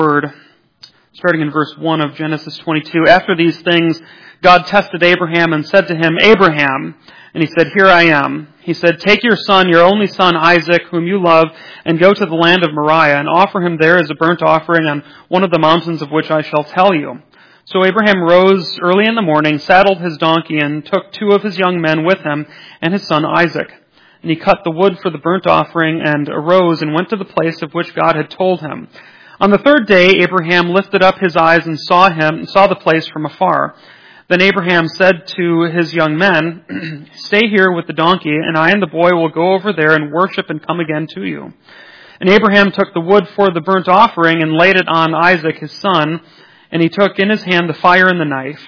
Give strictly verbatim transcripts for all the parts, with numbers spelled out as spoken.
Word, starting in verse one of Genesis twenty-two. After these things, God tested Abraham and said to him, Abraham, and he said, Here I am. He said, Take your son, your only son Isaac, whom you love, and go to the land of Moriah, and offer him there as a burnt offering on one of the mountains of which I shall tell you. So Abraham rose early in the morning, saddled his donkey, and took two of his young men with him, and his son Isaac. And he cut the wood for the burnt offering, and arose and went to the place of which God had told him. On the third day, Abraham lifted up his eyes and saw him, saw the place from afar. Then Abraham said to his young men, Stay here with the donkey, and I and the boy will go over there and worship and come again to you. And Abraham took the wood for the burnt offering and laid it on Isaac his son, and he took in his hand the fire and the knife.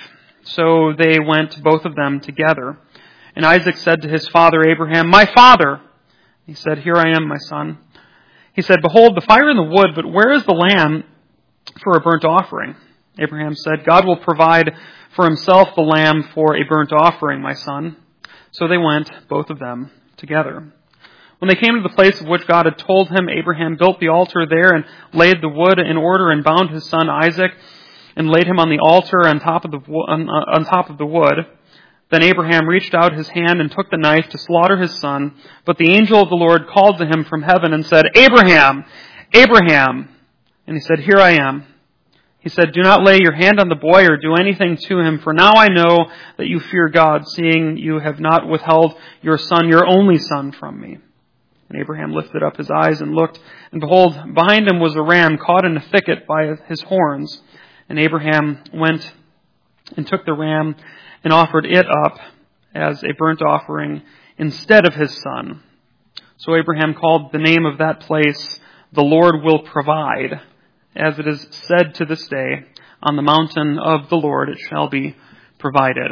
So they went, both of them, together. And Isaac said to his father Abraham, My father! He said, Here I am, my son. He said, Behold, the fire and the wood, but where is the lamb for a burnt offering? Abraham said, God will provide for himself the lamb for a burnt offering, my son. So they went, both of them, together. When they came to the place of which God had told him, Abraham built the altar there and laid the wood in order and bound his son Isaac and laid him on the altar on top of the, on, on top of the wood. Then Abraham reached out his hand and took the knife to slaughter his son. But the angel of the Lord called to him from heaven and said, Abraham! Abraham! And he said, Here I am. He said, Do not lay your hand on the boy or do anything to him, for now I know that you fear God, seeing you have not withheld your son, your only son, from me. And Abraham lifted up his eyes and looked, and behold, behind him was a ram caught in a thicket by his horns. And Abraham went and took the ram and offered it up as a burnt offering instead of his son. So Abraham called the name of that place, The Lord Will Provide, as it is said to this day, On the mountain of the Lord it shall be provided.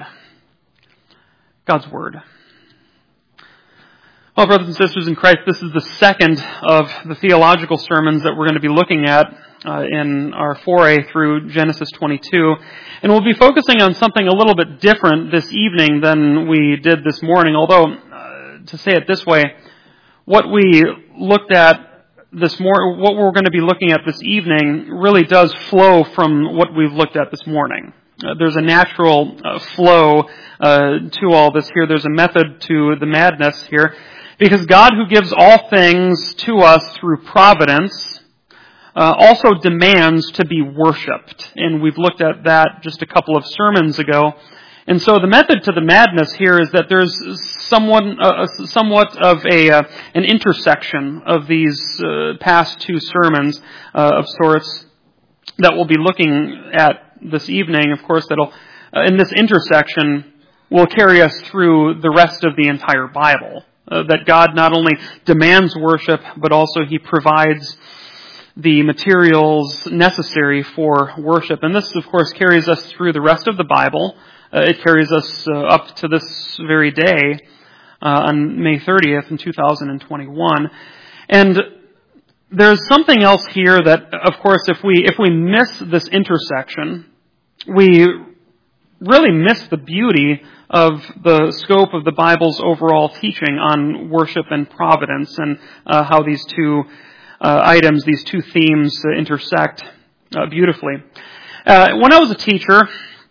God's Word. Well, brothers and sisters in Christ, this is the second of the theological sermons that we're going to be looking at uh, in our foray through Genesis twenty-two. And we'll be focusing on something a little bit different this evening than we did this morning, although, uh, to say it this way, what we looked at this mor- what we're going to be looking at this evening really does flow from what we've looked at this morning. Uh, there's a natural uh, flow uh, to all this here. There's a method to the madness here. Because God, who gives all things to us through providence, uh, also demands to be worshipped. And we've looked at that just a couple of sermons ago. And so the method to the madness here is that there's somewhat, uh, somewhat of a uh, an intersection of these uh, past two sermons uh, of sorts that we'll be looking at this evening. Of course, that'll uh, in this intersection will carry us through the rest of the entire Bible. Uh, that God not only demands worship, but also He provides the materials necessary for worship. And this, of course, carries us through the rest of the Bible. Uh, it carries us uh, up to this very day uh, on May thirtieth in two thousand twenty-one. And there's something else here that, of course, if we if we miss this intersection, we really miss the beauty of the scope of the Bible's overall teaching on worship and providence, and uh, how these two uh, items, these two themes uh, intersect uh, beautifully. Uh, when I was a teacher,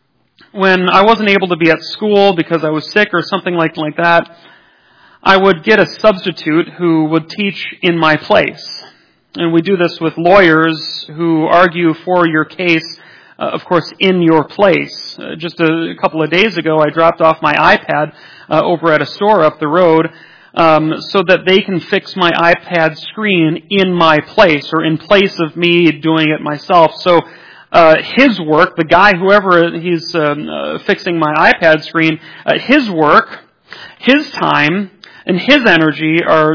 when I wasn't able to be at school because I was sick or something like, like that, I would get a substitute who would teach in my place. And we do this with lawyers who argue for your case, Uh, of course, in your place. Uh, just a, a couple of days ago, I dropped off my iPad uh, over at a store up the road um, so that they can fix my iPad screen in my place, or in place of me doing it myself. So uh, his work, the guy, whoever he's um, uh, fixing my iPad screen, uh, his work, his time, and his energy are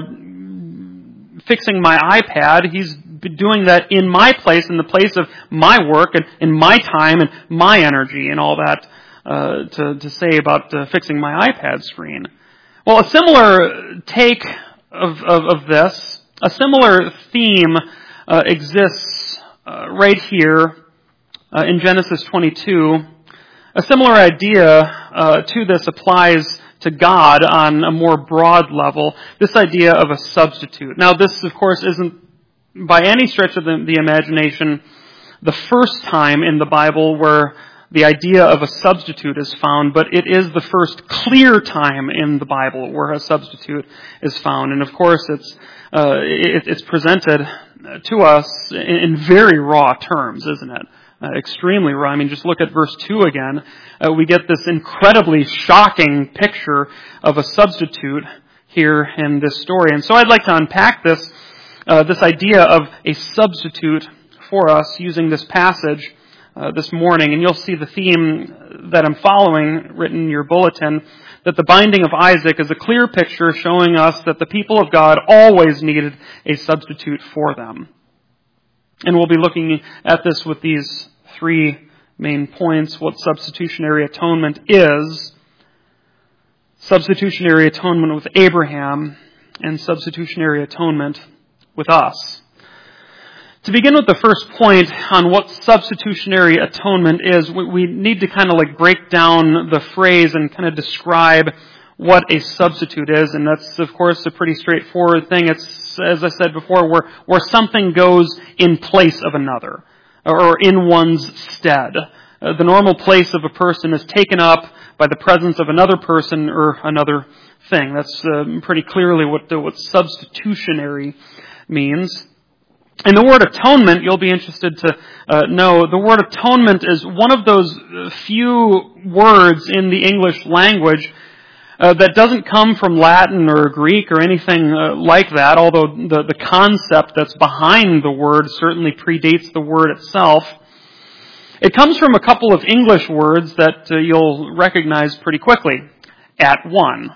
fixing my iPad. He's doing that in my place, in the place of my work, and in my time, and my energy, and all that uh, to, to say about uh, fixing my iPad screen. Well, a similar take of, of, of this, a similar theme uh, exists uh, right here uh, in Genesis twenty-two. A similar idea uh, to this applies to God on a more broad level, this idea of a substitute. Now, this, of course, isn't by any stretch of the, the imagination the first time in the Bible where the idea of a substitute is found, but it is the first clear time in the Bible where a substitute is found. And of course, it's uh, it, it's presented to us in very raw terms, isn't it? Uh, extremely raw. I mean, just look at verse two again. Uh, we get this incredibly shocking picture of a substitute here in this story. And so I'd like to unpack this uh, this idea of a substitute for us using this passage Uh, this morning, and you'll see the theme that I'm following written in your bulletin, that the binding of Isaac is a clear picture showing us that the people of God always needed a substitute for them. And we'll be looking at this with these three main points: what substitutionary atonement is, substitutionary atonement with Abraham, and substitutionary atonement with us. To begin with the first point on what substitutionary atonement is, we need to kind of like break down the phrase and kind of describe what a substitute is. And that's, of course, a pretty straightforward thing. It's, as I said before, where, where something goes in place of another, or in one's stead. Uh, the normal place of a person is taken up by the presence of another person or another thing. That's uh, pretty clearly what, the, what substitutionary means. And the word atonement, you'll be interested to uh, know, the word atonement is one of those few words in the English language uh, that doesn't come from Latin or Greek or anything uh, like that, although the, the concept that's behind the word certainly predates the word itself. It comes from a couple of English words that uh, you'll recognize pretty quickly. At one.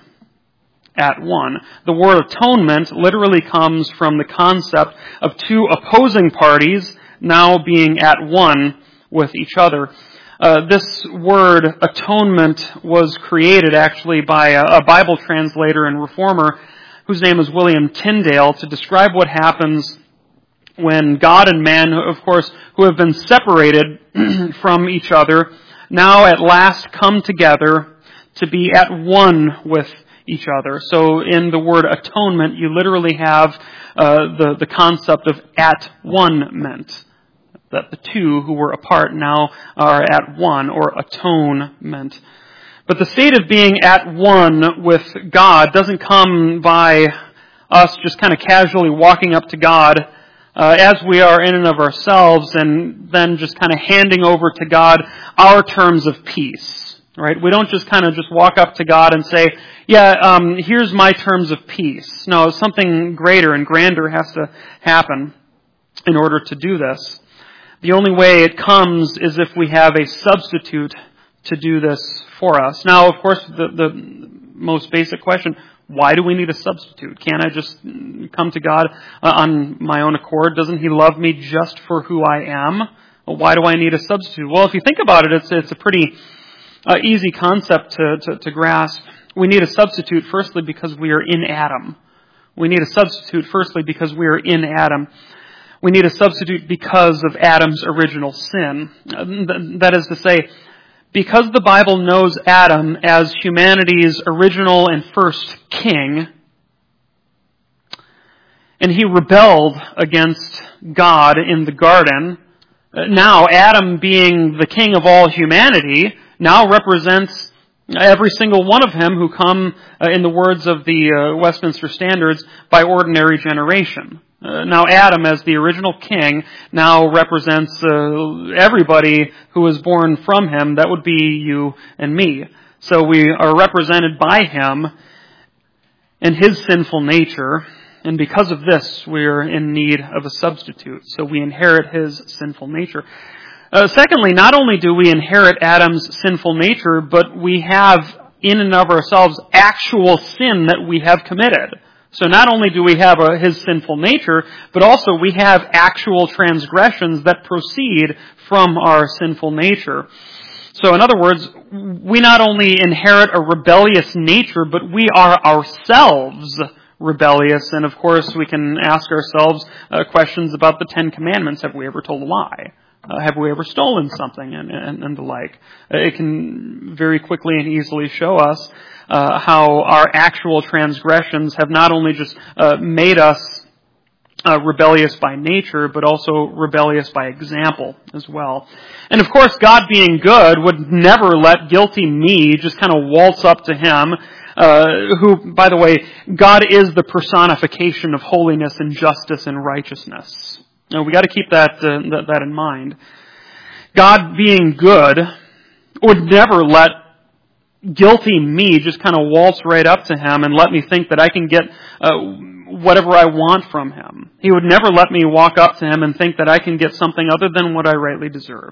At one. The word atonement literally comes from the concept of two opposing parties now being at one with each other. Uh, this word atonement was created actually by a, a Bible translator and reformer whose name is William Tyndale to describe what happens when God and man, of course, who have been separated from each other, now at last come together to be at one with each other. So in the word atonement, you literally have uh, the, the concept of at one meant. That the two who were apart now are at one, or atonement. But the state of being at one with God doesn't come by us just kind of casually walking up to God uh, as we are in and of ourselves and then just kind of handing over to God our terms of peace. Right? We don't just kind of just walk up to God and say, yeah, um, here's my terms of peace. No, something greater and grander has to happen in order to do this. The only way it comes is if we have a substitute to do this for us. Now, of course, the, the most basic question, why do we need a substitute? Can't I just come to God uh, on my own accord? Doesn't He love me just for who I am? Well, why do I need a substitute? Well, if you think about it, it's, it's a pretty Uh, easy concept to, to, to grasp. We need a substitute firstly because we are in Adam. We need a substitute firstly because we are in Adam. We need a substitute because of Adam's original sin. That is to say, because the Bible knows Adam as humanity's original and first king, and he rebelled against God in the garden, now Adam, being the king of all humanity, now represents every single one of him who come, uh, in the words of the uh, Westminster Standards, by ordinary generation. Uh, now Adam, as the original king, now represents uh, everybody who was born from him. That would be you and me. So we are represented by him and his sinful nature, and because of this, we are in need of a substitute. So we inherit his sinful nature. Uh, secondly, not only do we inherit Adam's sinful nature, but we have in and of ourselves actual sin that we have committed. So not only do we have a, his sinful nature, but also we have actual transgressions that proceed from our sinful nature. So in other words, we not only inherit a rebellious nature, but we are ourselves rebellious. And of course, we can ask ourselves uh, questions about the Ten Commandments. Have we ever told a lie? Uh, have we ever stolen something and, and, and the like? Uh, it can very quickly and easily show us uh, how our actual transgressions have not only just uh, made us uh, rebellious by nature, but also rebellious by example as well. And of course, God being good would never let guilty me just kind of waltz up to Him, uh, who, by the way, God is the personification of holiness and justice and righteousness. Now, we got to keep that, uh, that that in mind. God being good would never let guilty me just kind of waltz right up to Him and let me think that I can get uh, whatever I want from Him. He would never let me walk up to Him and think that I can get something other than what I rightly deserve.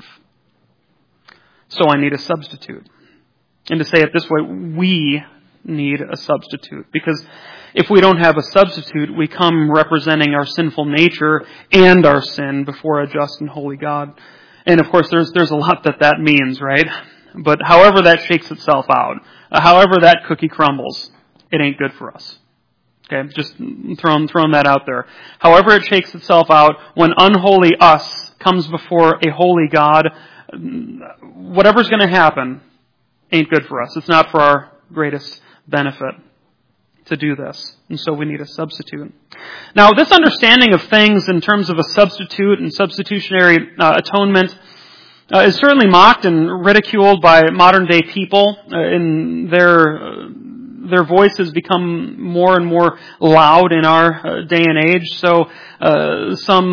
So I need a substitute. And to say it this way, we need a substitute. Because if we don't have a substitute, we come representing our sinful nature and our sin before a just and holy God. And of course, there's there's a lot that that means, right? But however that shakes itself out, uh, however that cookie crumbles, it ain't good for us. Okay, just throwing throwing that out there. However it shakes itself out, when unholy us comes before a holy God, whatever's going to happen ain't good for us. It's not for our greatest benefit to do this. And so we need a substitute. Now, this understanding of things in terms of a substitute and substitutionary uh, atonement uh, is certainly mocked and ridiculed by modern day people. Uh, in their uh, their voices become more and more loud in our uh, day and age. So uh,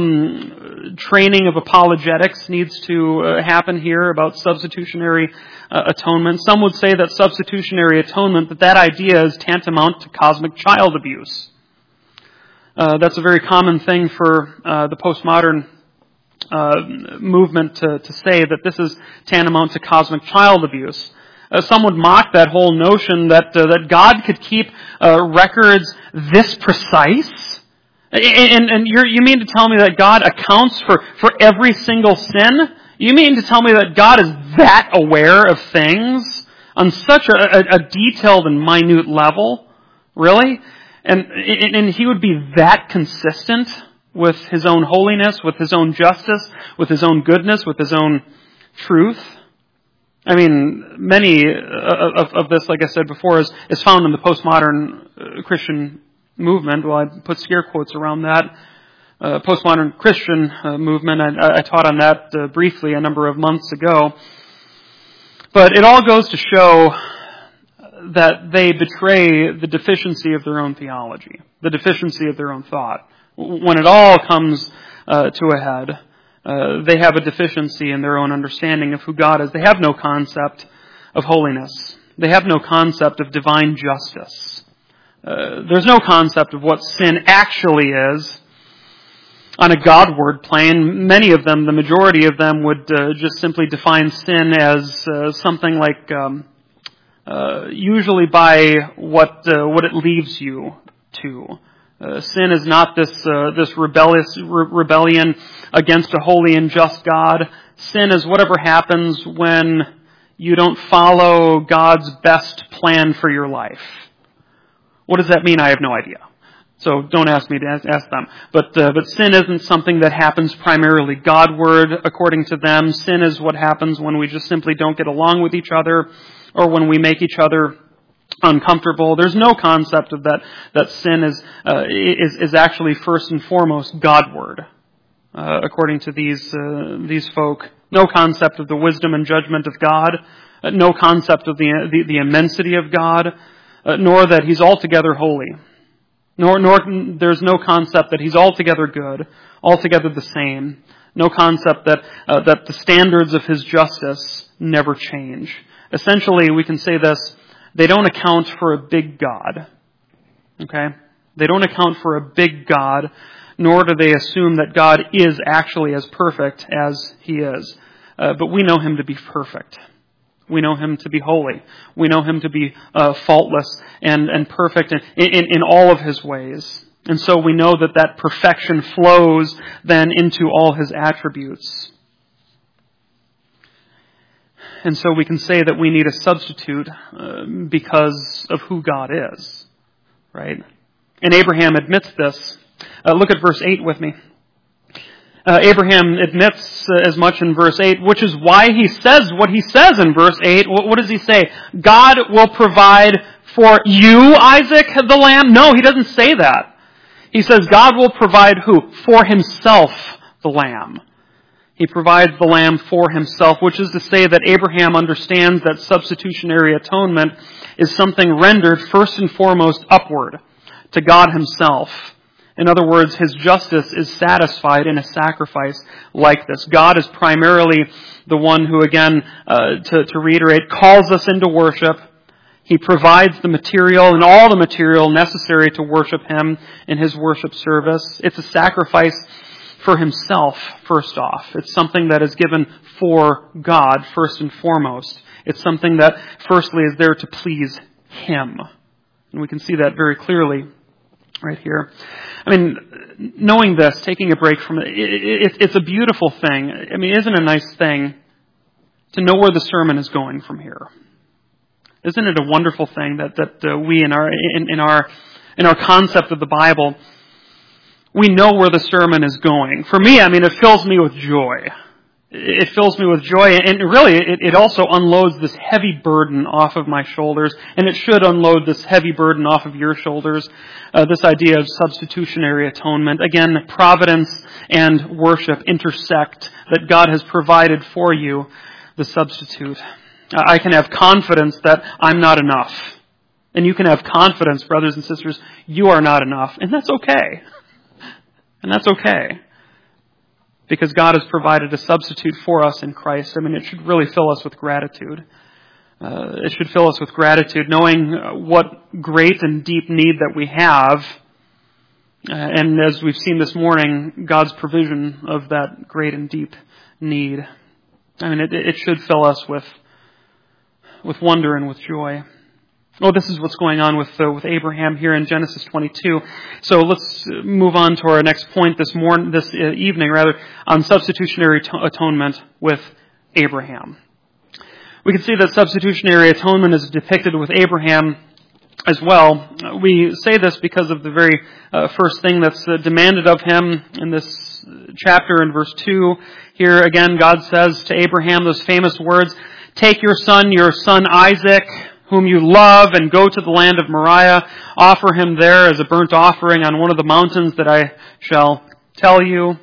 some training of apologetics needs to uh, happen here about substitutionary uh, atonement. Some would say that substitutionary atonement, that that idea is tantamount to cosmic child abuse. Uh, that's a very common thing for uh, the postmodern uh, movement to, to say, that this is tantamount to cosmic child abuse. Uh, some would mock that whole notion that uh, that God could keep uh, records this precise. And, and, and you're, you mean to tell me that God accounts for, for every single sin? You mean to tell me that God is that aware of things on such a, a, a detailed and minute level? Really? And, and He would be that consistent with His own holiness, with His own justice, with His own goodness, with His own truth? I mean, many of, of this, like I said before, is, is found in the postmodern uh, Christian movement. Well, I put scare quotes around that. Uh, postmodern Christian uh, movement. I, I taught on that uh, briefly a number of months ago. But it all goes to show that they betray the deficiency of their own theology, the deficiency of their own thought. When it all comes uh, to a head, Uh, they have a deficiency in their own understanding of who God is. They have no concept of holiness. They have no concept of divine justice. Uh, there's no concept of what sin actually is. On a Godward plane, many of them, the majority of them, would uh, just simply define sin as uh, something like, um, uh, usually by what uh, what it leaves you to. Uh, sin is not this uh, this rebellious re- rebellion against a holy and just God. Sin is whatever happens when you don't follow God's best plan for your life. What does that mean? I have no idea. So don't ask me to ask, ask them. But uh, but sin isn't something that happens primarily Godward, according to them. Sin is what happens when we just simply don't get along with each other, or when we make each other uncomfortable. There's no concept of that that sin is uh, is is actually first and foremost Godward, uh, according to these uh, these folk. No concept of the wisdom and judgment of God. Uh, no concept of the the, the immensity of God, uh, nor that He's altogether holy. Nor nor there's no concept that He's altogether good, altogether the same. No concept that uh, that the standards of His justice never change. Essentially, we can say this. They don't account for a big God. Okay? They don't account for a big God, nor do they assume that God is actually as perfect as He is. Uh, but we know Him to be perfect. We know Him to be holy. We know Him to be uh, faultless and, and perfect in, in, in all of His ways. And so we know that that perfection flows then into all His attributes. And so we can say that we need a substitute uh, because of who God is, right? And Abraham admits this. Uh, look at verse eight with me. Uh, Abraham admits uh, as much in verse eight, which is why he says what he says in verse eight. What, what does he say? God will provide for you, Isaac, the lamb? No, he doesn't say that. He says God will provide who? For himself the lamb. He provides the lamb for himself, which is to say that Abraham understands that substitutionary atonement is something rendered first and foremost upward to God himself. In other words, his justice is satisfied in a sacrifice like this. God is primarily the one who, again, uh, to, to reiterate, calls us into worship. He provides the material and all the material necessary to worship him in his worship service. It's a sacrifice for himself, first off. It's something that is given for God, first and foremost. It's something that, firstly, is there to please him. And we can see that very clearly right here. I mean, knowing this, taking a break from it, it, it, it's a beautiful thing. I mean, isn't it a nice thing to know where the sermon is going from here? Isn't it a wonderful thing that that uh, we in our in, in our in our concept of the Bible, we know where the sermon is going? For me, I mean, it fills me with joy. It fills me with joy, and really, it, it also unloads this heavy burden off of my shoulders, and it should unload this heavy burden off of your shoulders. Uh, this idea of substitutionary atonement. Again, providence and worship intersect, that God has provided for you the substitute. I can have confidence that I'm not enough. And you can have confidence, brothers and sisters, you are not enough. And that's okay. And that's okay. Because God has provided a substitute for us in Christ. I mean, it should really fill us with gratitude. Uh, it should fill us with gratitude, knowing what great and deep need that we have. Uh, and as we've seen this morning, God's provision of that great and deep need. I mean, it, it should fill us with with wonder and with joy. Oh, this is what's going on with uh, with Abraham here in Genesis twenty-two. So let's move on to our next point this morning, this uh, evening, rather, on substitutionary to- atonement with Abraham. We can see that substitutionary atonement is depicted with Abraham as well. We say this because of the very uh, first thing that's uh, demanded of him in this chapter in verse two. Here again, God says to Abraham those famous words, "Take your son, your son Isaac, whom you love, and go to the land of Moriah. Offer him there as a burnt offering on one of the mountains that I shall tell you."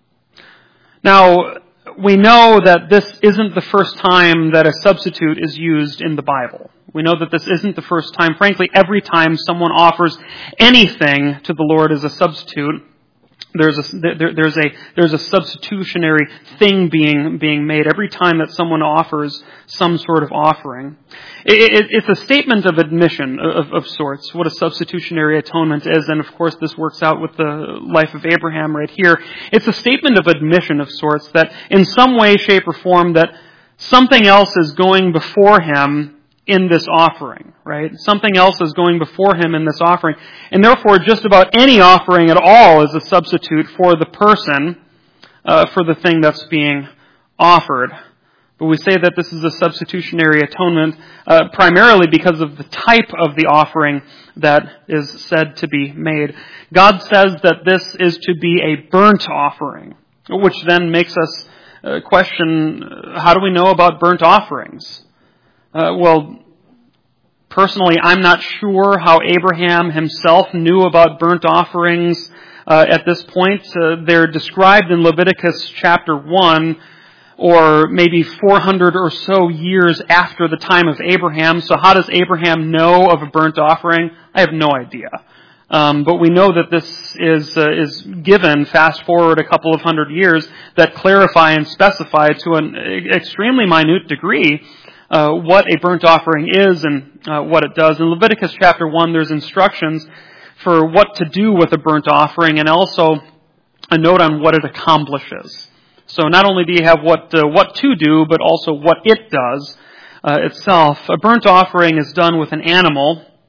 Now, we know that this isn't the first time that a substitute is used in the Bible. We know that this isn't the first time. Frankly, every time someone offers anything to the Lord as a substitute, There's a there, there's a there's a substitutionary thing being being made every time that someone offers some sort of offering. It, it, it's a statement of admission of, of sorts, what a substitutionary atonement is, and of course this works out with the life of Abraham right here. It's a statement of admission of sorts that in some way, shape, or form that something else is going before him in this offering, right? Something else is going before him in this offering. And therefore, just about any offering at all is a substitute for the person, uh, for the thing that's being offered. But we say that this is a substitutionary atonement uh, primarily because of the type of the offering that is said to be made. God says that this is to be a burnt offering, which then makes us uh, question, how do we know about burnt offerings? Uh, well, personally, I'm not sure how Abraham himself knew about burnt offerings uh, at this point. Uh, they're described in Leviticus chapter one, or maybe four hundred or so years after the time of Abraham. So how does Abraham know of a burnt offering? I have no idea. Um, but we know that this is uh, is given, fast forward a couple of hundred years, that clarify and specify to an extremely minute degree Uh, what a burnt offering is and uh, what it does. In Leviticus chapter one, there's instructions for what to do with a burnt offering, and also a note on what it accomplishes. So not only do you have what uh, what to do, but also what it does uh, itself. A burnt offering is done with an animal,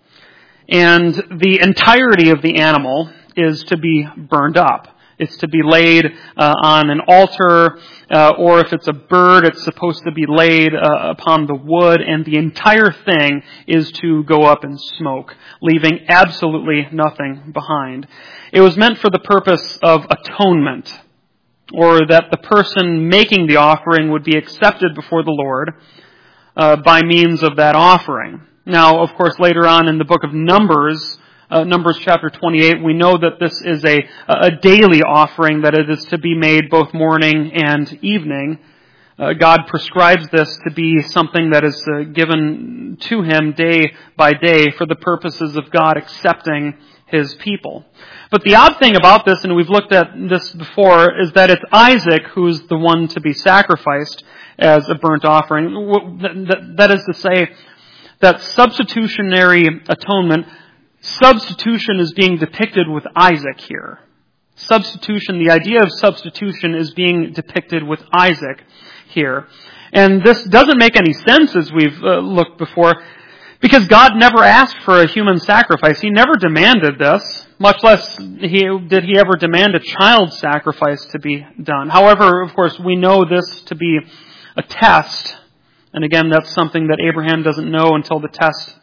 and the entirety of the animal is to be burned up. It's to be laid uh, on an altar, uh, or if it's a bird, it's supposed to be laid uh, upon the wood, and the entire thing is to go up in smoke, leaving absolutely nothing behind. It was meant for the purpose of atonement, or that the person making the offering would be accepted before the Lord uh, by means of that offering. Now, of course, later on in the book of Numbers, uh, Numbers chapter twenty-eight, we know that this is a, a daily offering, that it is to be made both morning and evening. Uh, God prescribes this to be something that is uh, given to Him day by day for the purposes of God accepting His people. But the odd thing about this, and we've looked at this before, is that it's Isaac who's the one to be sacrificed as a burnt offering. That is to say, that substitutionary atonement, substitution is being depicted with Isaac here. Substitution, the idea of substitution is being depicted with Isaac here. And this doesn't make any sense as we've uh, looked before, because God never asked for a human sacrifice. He never demanded this, much less he, did He ever demand a child sacrifice to be done. However, of course, we know this to be a test. And again, that's something that Abraham doesn't know until the test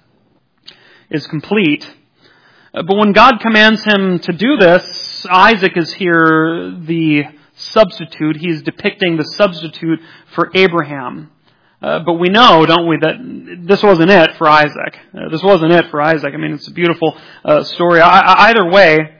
is complete. Uh, but when God commands him to do this, Isaac is here the substitute. He's depicting the substitute for Abraham. Uh, but we know, don't we, that this wasn't it for Isaac. Uh, this wasn't it for Isaac. I mean, it's a beautiful uh, story. I, I, either way,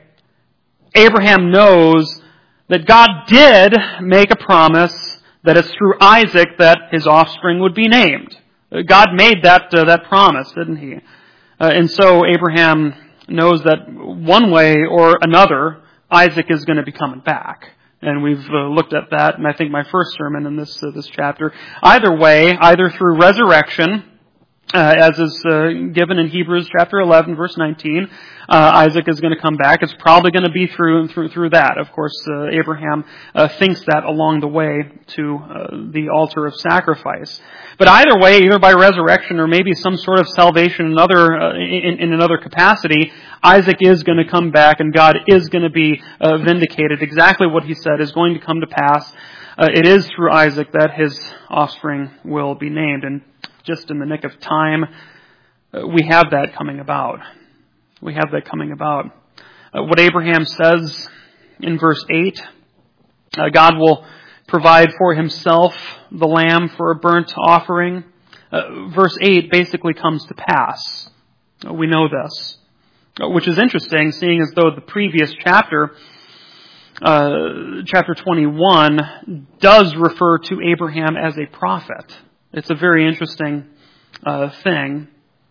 Abraham knows that God did make a promise that it's through Isaac that his offspring would be named. Uh, God made that uh, that promise, didn't He? Uh, and so Abraham knows that one way or another, Isaac is going to be coming back. And we've uh, looked at that, and I think my first sermon in this uh, this chapter. Either way, either through resurrection, uh, as is uh, given in Hebrews chapter eleven, verse nineteen, uh, Isaac is going to come back. It's probably going to be through through through that. Of course, uh, Abraham uh, thinks that along the way to uh, the altar of sacrifice. But either way, either by resurrection or maybe some sort of salvation in another uh, in, in another capacity, Isaac is going to come back, and God is going to be uh, vindicated. Exactly what He said is going to come to pass. Uh, it is through Isaac that his offspring will be named. And just in the nick of time, uh, we have that coming about. We have that coming about. Uh, what Abraham says in verse eight, uh, God will provide for Himself the lamb for a burnt offering. Uh, verse eight basically comes to pass. Uh, we know this. Which is interesting, seeing as though the previous chapter, uh, chapter twenty-one, does refer to Abraham as a prophet. It's a very interesting uh, thing.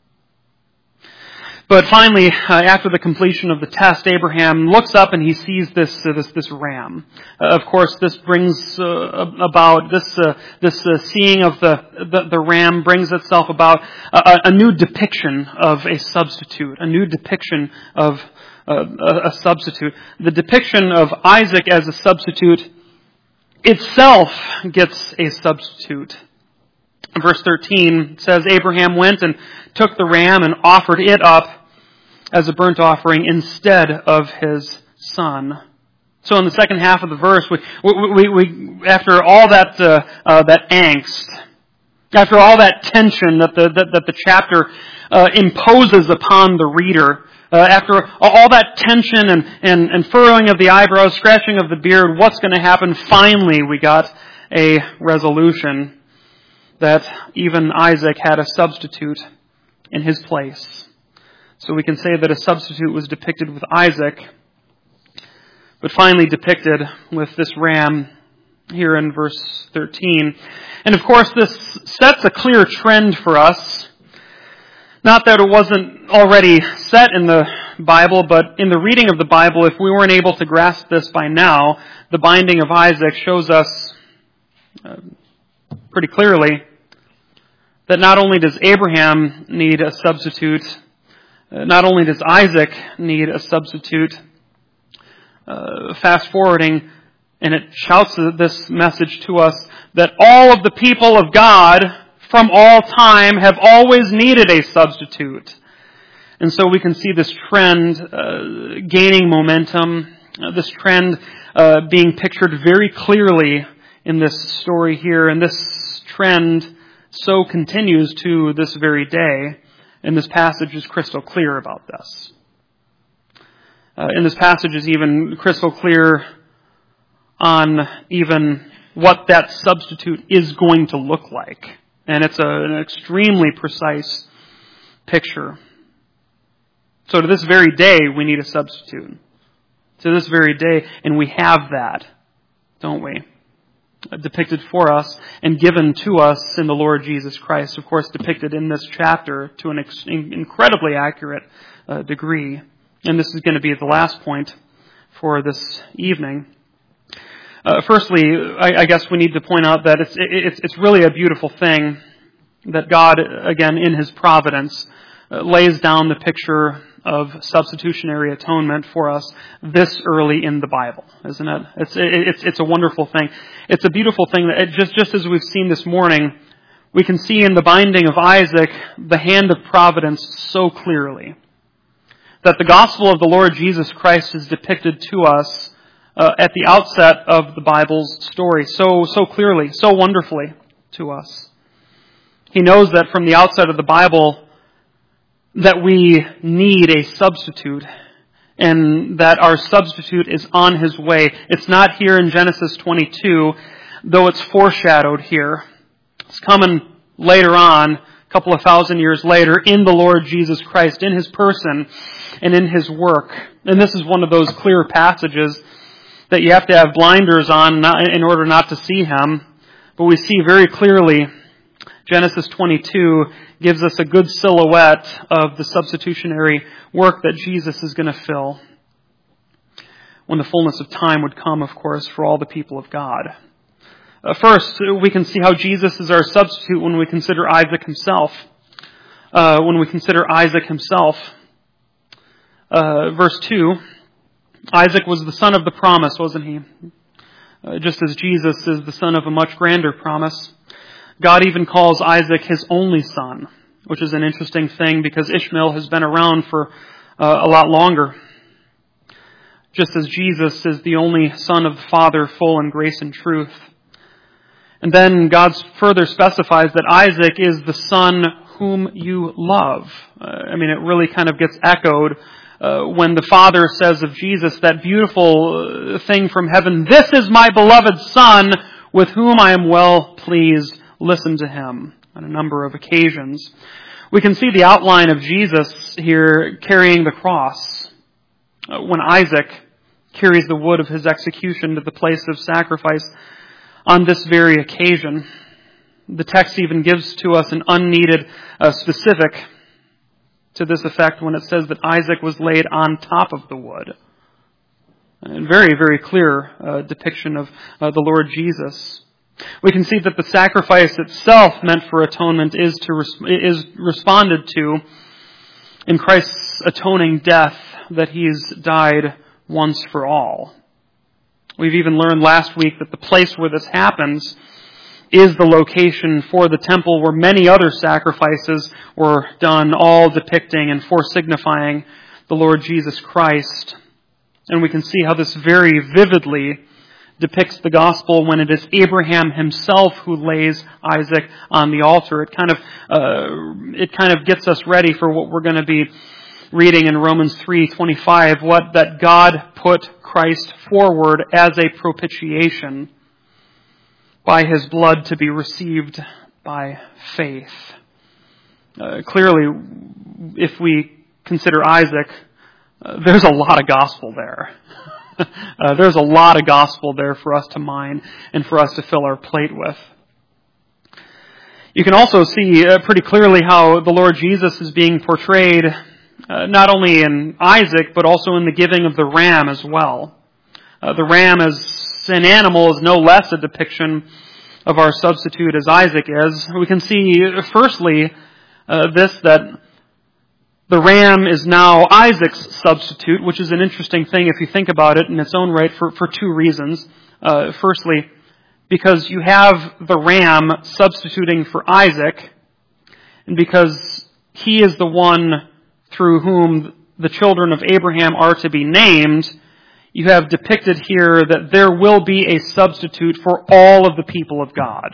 But finally, uh, after the completion of the test, Abraham looks up and he sees this uh, this this ram. Uh, of course, this brings uh, about this uh, this uh, seeing of the, the the ram brings itself about a, a new depiction of a substitute, a new depiction of uh, a, a substitute. The depiction of Isaac as a substitute itself gets a substitute. Verse thirteen says, Abraham went and took the ram and offered it up as a burnt offering instead of his son. So in the second half of the verse, we, we, we after all that uh, uh, that angst, after all that tension that the that, that the chapter uh, imposes upon the reader, uh, after all that tension and, and and furrowing of the eyebrows, scratching of the beard, what's going to happen? Finally, we got a resolution that even Isaac had a substitute in his place. So we can say that a substitute was depicted with Isaac, but finally depicted with this ram here in verse thirteen. And of course, this sets a clear trend for us. Not that it wasn't already set in the Bible, but in the reading of the Bible, if we weren't able to grasp this by now, the binding of Isaac shows us uh, pretty clearly that not only does Abraham need a substitute, uh, not only does Isaac need a substitute, uh, fast forwarding, and it shouts this message to us that all of the people of God from all time have always needed a substitute. And so we can see this trend uh, gaining momentum, uh, this trend uh, being pictured very clearly in this story here, and this trend so continues to this very day, and this passage is crystal clear about this. Uh, and this passage is even crystal clear on even what that substitute is going to look like. And it's a, an extremely precise picture. So to this very day, we need a substitute. To this very day, and we have that, don't we? Depicted for us and given to us in the Lord Jesus Christ. Of course, depicted in this chapter to an ex- incredibly accurate uh, degree. And this is going to be the last point for this evening. Uh, firstly, I, I guess we need to point out that it's, it's, it's really a beautiful thing that God, again, in His providence, uh, lays down the picture of substitutionary atonement for us this early in the Bible, isn't it? It's it's it's a wonderful thing. It's a beautiful thing that it just just as we've seen this morning, we can see in the binding of Isaac the hand of providence so clearly. That the gospel of the Lord Jesus Christ is depicted to us uh, at the outset of the Bible's story so so clearly, so wonderfully to us. He knows that from the outset of the Bible that we need a substitute, and that our substitute is on His way. It's not here in Genesis twenty-two, though it's foreshadowed here. It's coming later on, a couple of thousand years later, in the Lord Jesus Christ, in His person and in His work. And this is one of those clear passages that you have to have blinders on in order not to see Him. But we see very clearly Genesis twenty-two gives us a good silhouette of the substitutionary work that Jesus is going to fill when the fullness of time would come, of course, for all the people of God. Uh, first, we can see how Jesus is our substitute when we consider Isaac himself. Uh, when we consider Isaac himself. Uh, verse two, Isaac was the son of the promise, wasn't he? Uh, just as Jesus is the son of a much grander promise. God even calls Isaac His only son, which is an interesting thing because Ishmael has been around for uh, a lot longer. Just as Jesus is the only son of the Father, full in grace and truth. And then God further specifies that Isaac is the son whom you love. Uh, I mean, it really kind of gets echoed uh, when the Father says of Jesus, that beautiful thing from heaven, "This is my beloved Son, with whom I am well pleased. Listen to Him," on a number of occasions. We can see the outline of Jesus here carrying the cross. When Isaac carries the wood of his execution to the place of sacrifice on this very occasion. The text even gives to us an unneeded uh, specific to this effect when it says that Isaac was laid on top of the wood. A very, very clear uh, depiction of uh, the Lord Jesus. We can see that the sacrifice itself meant for atonement is to res- is responded to in Christ's atoning death, that He's died once for all. We've even learned last week that the place where this happens is the location for the temple where many other sacrifices were done, all depicting and foresignifying the Lord Jesus Christ. And we can see how this very vividly depicts the gospel when it is Abraham himself who lays Isaac on the altar. It kind of uh, it kind of gets us ready for what we're going to be reading in Romans three twenty-five, what that God put Christ forward as a propitiation by His blood to be received by faith. Uh, clearly, if we consider Isaac, uh, there's a lot of gospel there. Uh, there's a lot of gospel there for us to mine and for us to fill our plate with. You can also see uh, pretty clearly how the Lord Jesus is being portrayed uh, not only in Isaac, but also in the giving of the ram as well. Uh, the ram as an animal is no less a depiction of our substitute as Isaac is. We can see, firstly, uh, this, that the ram is now Isaac's substitute, which is an interesting thing if you think about it in its own right for, for two reasons. Uh, firstly, because you have the ram substituting for Isaac, and because he is the one through whom the children of Abraham are to be named, you have depicted here that there will be a substitute for all of the people of God.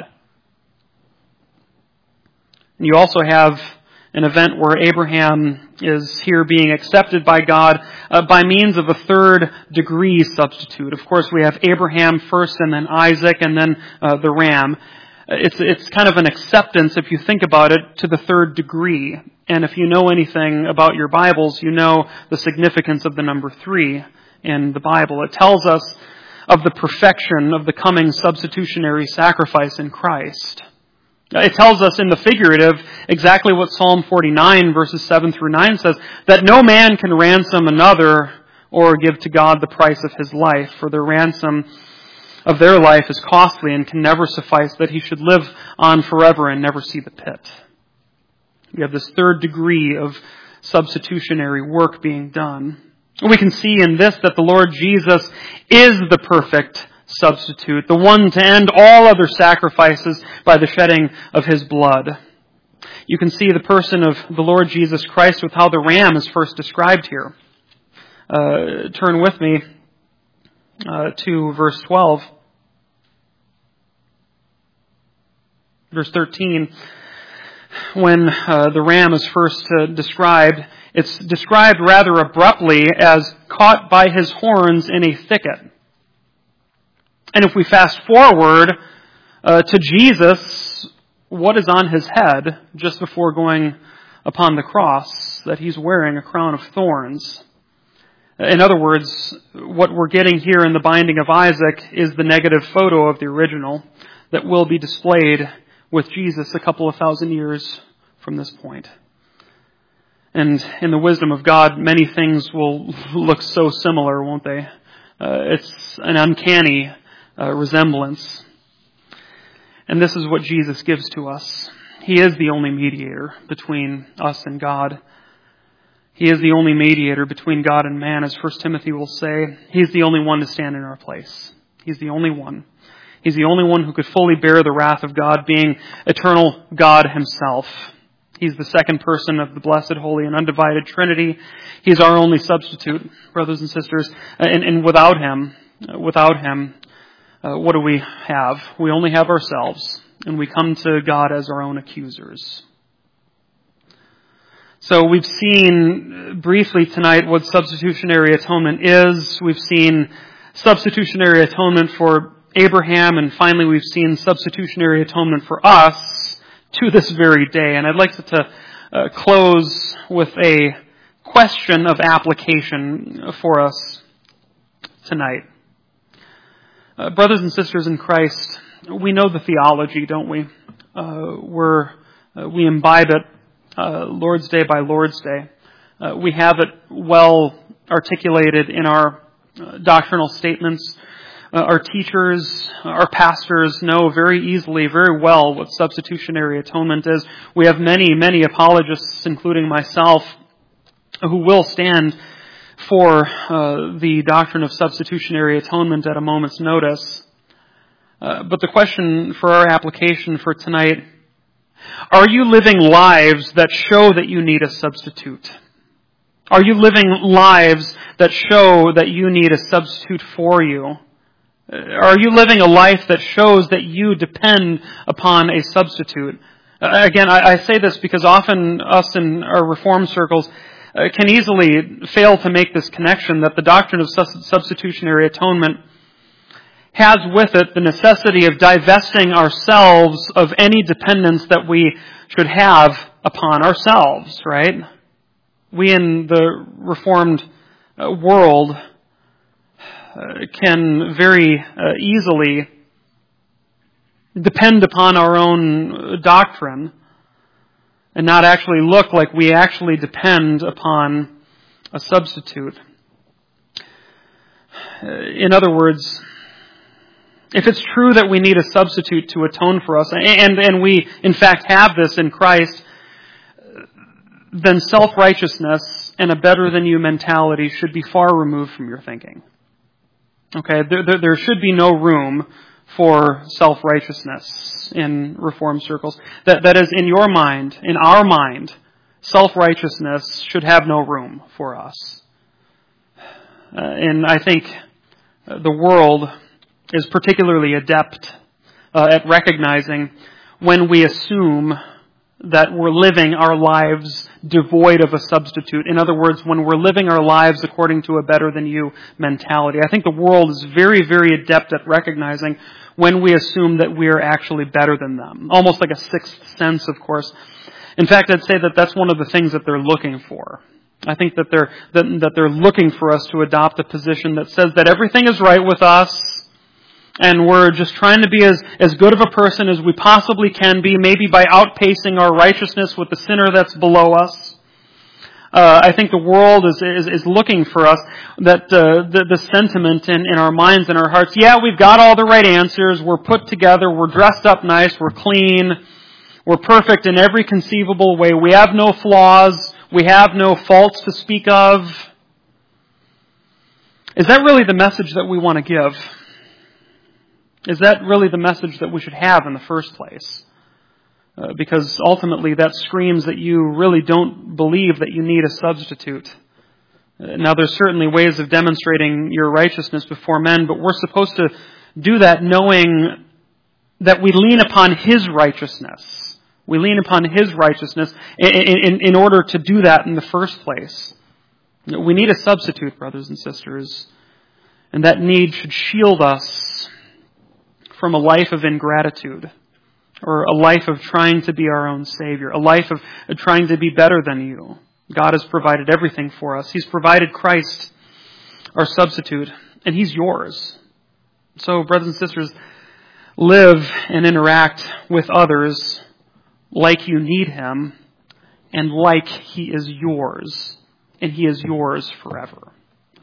And you also have an event where Abraham is here being accepted by God uh, by means of a third degree substitute. Of course, we have Abraham first and then Isaac and then uh, the ram. It's, it's kind of an acceptance, if you think about it, to the third degree. And if you know anything about your Bibles, you know the significance of the number three in the Bible. It tells us of the perfection of the coming substitutionary sacrifice in Christ. It tells us in the figurative exactly what Psalm forty-nine verses seven through nine says, that no man can ransom another or give to God the price of his life, for the ransom of their life is costly and can never suffice, that he should live on forever and never see the pit. We have this third degree of substitutionary work being done. We can see in this that the Lord Jesus is the perfect substitute, the one to end all other sacrifices by the shedding of his blood. You can see the person of the Lord Jesus Christ with how the ram is first described here. Uh, turn with me uh, to verse twelve. Verse thirteen, when uh, the ram is first uh, described, it's described rather abruptly as caught by his horns in a thicket. And if we fast forward uh, to Jesus, what is on his head just before going upon the cross? That he's wearing a crown of thorns. In other words, what we're getting here in the binding of Isaac is the negative photo of the original that will be displayed with Jesus a couple of thousand years from this point. And in the wisdom of God, many things will look so similar, won't they? Uh, it's an uncanny uh, resemblance. And this is what Jesus gives to us. He is the only mediator between us and God. He is the only mediator between God and man, as First Timothy will say. He's the only one to stand in our place. He's the only one. He's the only one who could fully bear the wrath of God, being eternal God himself. He's the second person of the blessed, holy, and undivided Trinity. He's our only substitute, brothers and sisters. And, and without him, without him, uh, what do we have? We only have ourselves, and we come to God as our own accusers. So we've seen briefly tonight what substitutionary atonement is. We've seen substitutionary atonement for Abraham, and finally we've seen substitutionary atonement for us to this very day. And I'd like to uh, close with a question of application for us tonight. Uh, brothers and sisters in Christ, we know the theology, don't we? Uh, we're, uh, we imbibe it Uh, Lord's Day by Lord's Day. Uh, we have it well articulated in our uh, doctrinal statements. Uh, our teachers, our pastors know very easily, very well what substitutionary atonement is. We have many, many apologists, including myself, who will stand for uh, the doctrine of substitutionary atonement at a moment's notice. Uh, but the question for our application for tonight: are you living lives that show that you need a substitute? Are you living lives that show that you need a substitute for you? Are you living a life that shows that you depend upon a substitute? Uh, again, I, I say this because often us in our Reformed circles uh, can easily fail to make this connection that the doctrine of substitutionary atonement has with it the necessity of divesting ourselves of any dependence that we should have upon ourselves, right? We in the Reformed uh, world uh, can very uh, easily depend upon our own doctrine and not actually look like we actually depend upon a substitute. In other words, if it's true that we need a substitute to atone for us, and, and we in fact have this in Christ, then self-righteousness and a better-than-you mentality should be far removed from your thinking. Okay, there, there, there should be no room for self-righteousness in Reformed circles. That, that is, in your mind, in our mind, self-righteousness should have no room for us. Uh, and I think the world is particularly adept uh, at recognizing when we assume that we're living our lives devoid of a substitute. In other words, when we're living our lives according to a better-than-you mentality. I think the world is very, very adept at recognizing when we assume that we are actually better than them. Almost like a sixth sense, of course. In fact, I'd say that that's one of the things that they're looking for. I think that they're that, that they're looking for us to adopt a position that says that everything is right with us, and we're just trying to be as, as good of a person as we possibly can be, maybe by outpacing our righteousness with the sinner that's below us. Uh, I think the world is, is, is looking for us, that uh, the, the sentiment in, in our minds and our hearts, yeah, we've got all the right answers, we're put together, we're dressed up nice, we're clean, we're perfect in every conceivable way, we have no flaws, we have no faults to speak of. Is that really the message that we want to give? Is that really the message that we should have in the first place? Uh, because ultimately that screams that you really don't believe that you need a substitute. Uh, now there's certainly ways of demonstrating your righteousness before men, but we're supposed to do that knowing that we lean upon His righteousness. We lean upon His righteousness in, in, in order to do that in the first place. We need a substitute, brothers and sisters, and that need should shield us from a life of ingratitude, or a life of trying to be our own Savior, a life of trying to be better than you. God has provided everything for us. He's provided Christ, our substitute, and He's yours. So, brothers and sisters, live and interact with others like you need Him, and like He is yours, and He is yours forever.